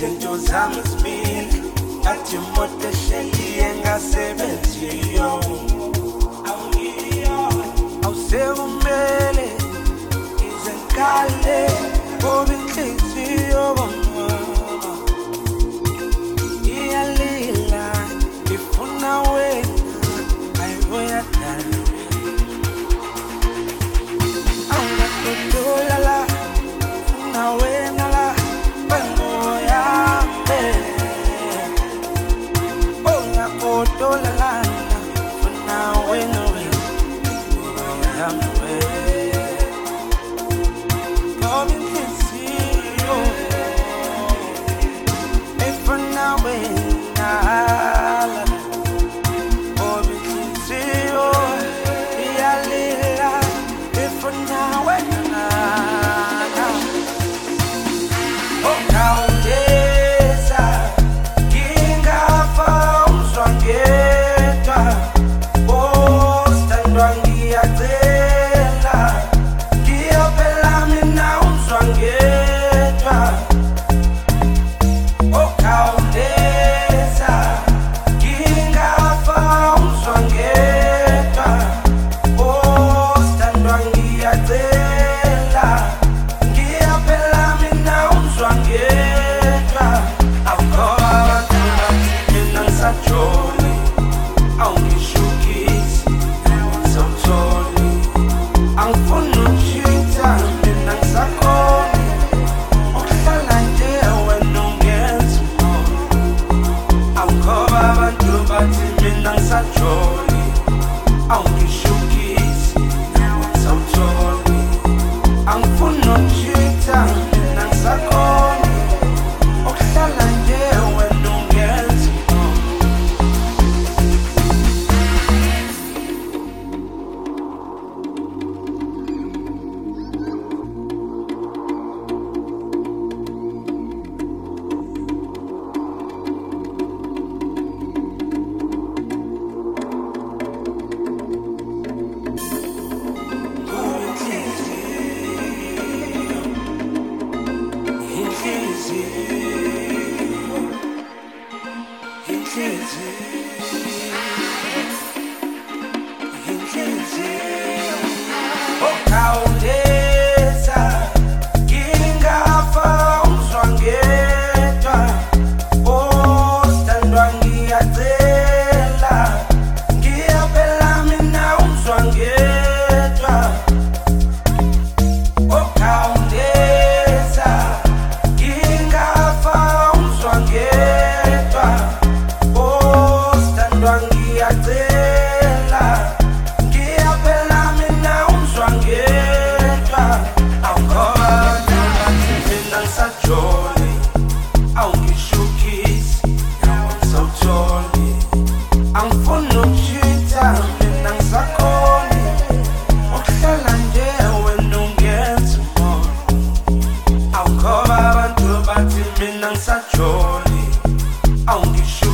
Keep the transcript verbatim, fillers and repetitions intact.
izinto zami zimile athi imoto ehleli engasebenziyo awusekumele izenkale ngoba inhliziyo bomama iyalila ifuna wena ayiboyadala awungadodola la funa wena la wengoya ungadodola la funa wena wengoya ngoba inhliziyo ifuna wena ngoba inhliziyo iyalila ifuna wena okawuleza ngingafa umzwangedwa ostandwa ngiyacela ngiyopela mina umzwangedwa okawuleza ngingafa umzwangedwa ostandwa ngiyacela ngiyopela mina umzwangedwa awukhoba mina ngisajoli awungishukisi sawutholi angifuni ukushitha mina ngisakhoni ukuhlala nje wena ungenza awukhoba abantu bathi mina ngisajoli awungishukisi sawutholi angifuni ukushitha mina ngisakhoni ukuhlala nje wena ungenza okawuleza ngingafa umzwangedwa ostandwa ngiyacela ngiyopela mina umzwangedwa okawuleza ngingafa umzwangedwa ostandwa ngiyacela ngiyopela mina umzwangedwa awukhoba mina ngisajoli awungishukisi sawutholi angifuni ukushitha mina ngisakhoni ukuhlala nje wena ungenza awukhoba abantu bathi mina ngisajoli awungishukisi